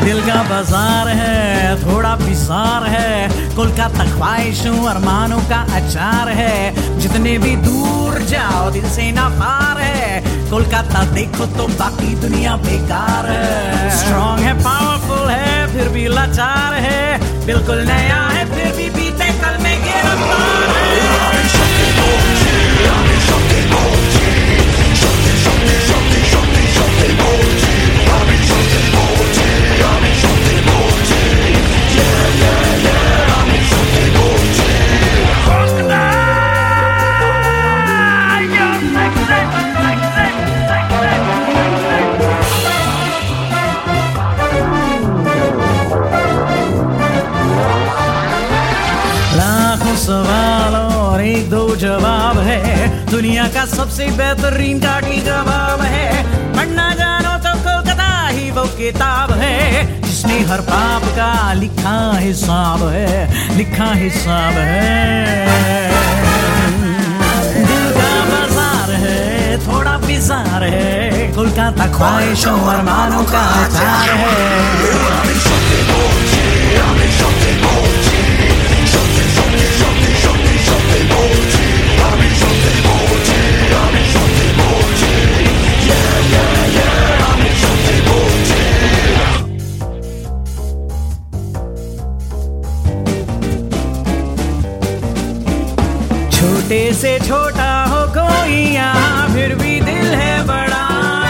दिल का बाजार है, थोड़ा बिजार है, कोलकाता ख्वाहिशों अरमानों का अचार है। जितने भी दूर जाओ दिल से ना पार है, कोलकाता देखो तो बाकी दुनिया बेकार है। स्ट्रॉन्ग है, पावरफुल है, फिर भी लाचार है, बिल्कुल नया है फिर भी बीते कल में गिरफ्तार है। सवाल और एक दो जवाब है, दुनिया का सबसे बेहतरीन काटी जवाब है। पढ़ना जानो तो कोलकाता ही वो किताब है, जिसने हर पाप का लिखा हिसाब है, लिखा हिसाब है। दिल का बाजार है, थोड़ा बिजार है, कोलकाता ख्वाहिशों अरमानों का अचार है। छोटे से छोटा हो कोई यहाँ फिर भी दिल है बड़ा,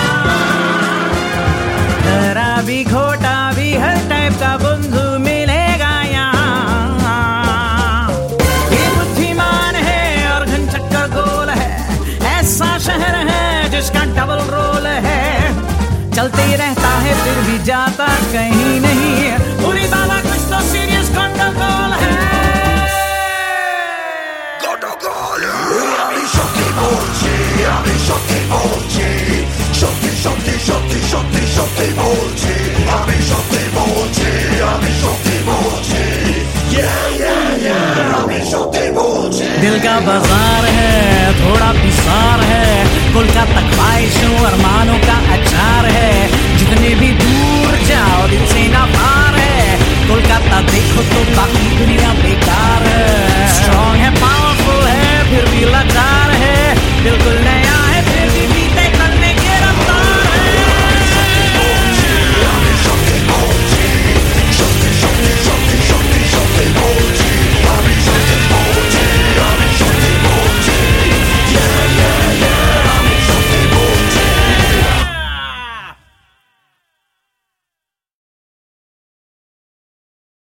जरा भी खोटा भी हर टाइप का बंधु मिलेगा यहाँ। ये बुद्धिमान है और घन चक्कर गोल है, ऐसा शहर है जिसका डबल रोल है। चलते रहता है फिर भी जाता कहीं नहीं, पूरी बाला कुछ तो सीरियस गंडगोल है। दिल का बाजार है, थोड़ा